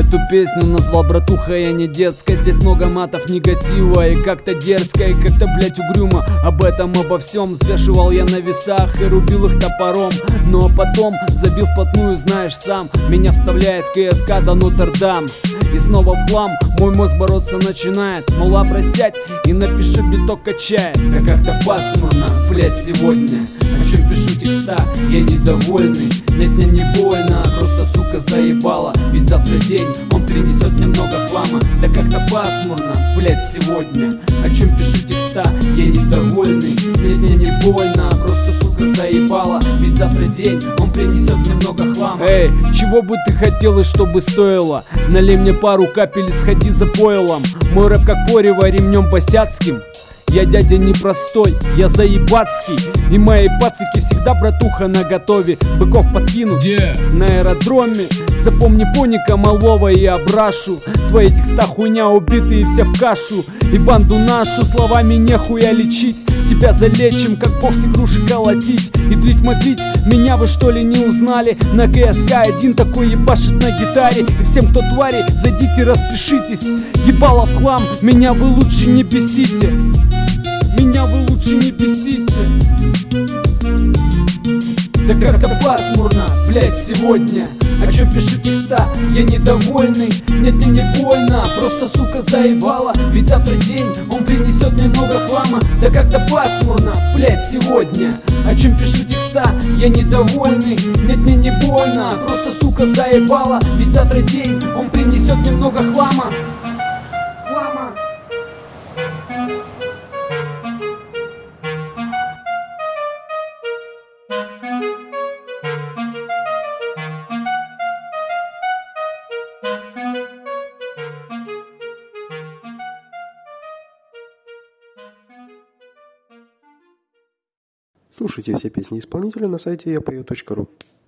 Эту песню назвал братуха, я не детская. Здесь много матов, негатива и как-то дерзко, и как-то, блять, угрюмо. Об этом, обо всем взвешивал я на весах и рубил их топором. Но потом забил вплотную, знаешь сам. Меня вставляет КСК до Нотр-Дам. И снова в хлам мой мозг бороться начинает. Мол, просять и напиши, биток качает. Да как-то пасмурно, блять, сегодня. О чем пишу текста, я недовольный. Нет, мне не больно, просто, сука, заебала. Ведь завтра день, он принесет мне много хлама. Да как-то пасмурно, блять, сегодня. О чем пишу текста, я недовольный. Нет, мне не больно, просто, сука, заебала. Ведь завтра день, он принесет мне много хлама. Эй, чего бы ты хотела, чтобы стоило? Налей мне пару капель и сходи за пойлом. Мой рэп как порево ремнем посядским. Я дядя непростой, я заебацкий. И мои пацики всегда, братуха, наготове. Быков подкину на аэродроме. Запомни поника малого и обрашу. Твои текста хуйня, убитые все в кашу. И банду нашу словами нехуя лечить. Тебя залечим, как бокс игрушек колотить. И дрить-мадрить, меня вы что ли не узнали? На КСК один такой ебашит на гитаре. И всем, кто твари, зайдите, распишитесь. Ебало в хлам, меня вы лучше не бесите. Меня вы лучше не бесите. Да как-то пасмурно, блять, сегодня. О чем пишу текста, я недовольный. Нет, мне не больно, просто, сука, заебала. Ведь завтра день, он принесет мне много хлама. Да как-то пасмурно, блять, сегодня. О чем пишу текста, я недовольный. Нет, мне не больно, просто, сука, заебала. Ведь завтра день, он принесет мне много хлама. Слушайте все песни исполнителя на сайте yapeo.ru.